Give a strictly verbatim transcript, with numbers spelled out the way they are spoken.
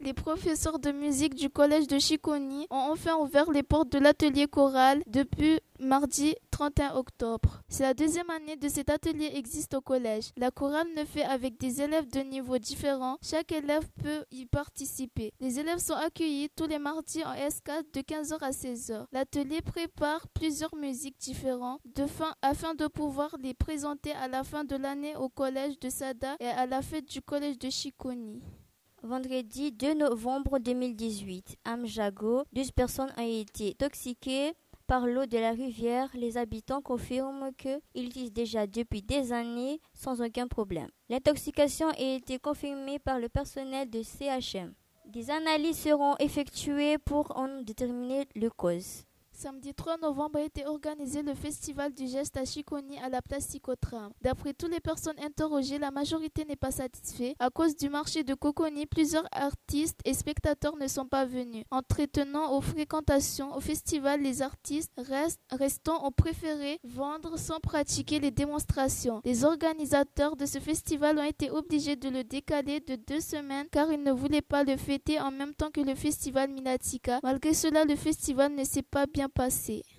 Les professeurs de musique du collège de Chiconi ont enfin ouvert les portes de l'atelier choral depuis mardi trente et un octobre. C'est la deuxième année de cet atelier existe au collège. La chorale ne fait avec des élèves de niveaux différents. Chaque élève peut y participer. Les élèves sont accueillis tous les mardis en S quatre de quinze heures à seize heures. L'atelier prépare plusieurs musiques différentes de fin, afin de pouvoir les présenter à la fin de l'année au collège de Sada et à la fête du collège de Chiconi. Vendredi deux novembre deux mille dix-huit, à Mjago, douze personnes ont été intoxiquées par l'eau de la rivière. Les habitants confirment qu'ils l'utilisent déjà depuis des années sans aucun problème. L'intoxication a été confirmée par le personnel de C H M. Des analyses seront effectuées pour en déterminer les causes. Samedi trois novembre a été organisé le festival du geste à Chiconi à la place Psychotram. D'après toutes les personnes interrogées, la majorité n'est pas satisfaite. À cause du marché de Coconi, plusieurs artistes et spectateurs ne sont pas venus. En tenant aux fréquentations au festival, les artistes restent, restants ont préféré vendre sans pratiquer les démonstrations. Les organisateurs de ce festival ont été obligés de le décaler de deux semaines car ils ne voulaient pas le fêter en même temps que le festival Minatika. Malgré cela, le festival ne s'est pas bien passé.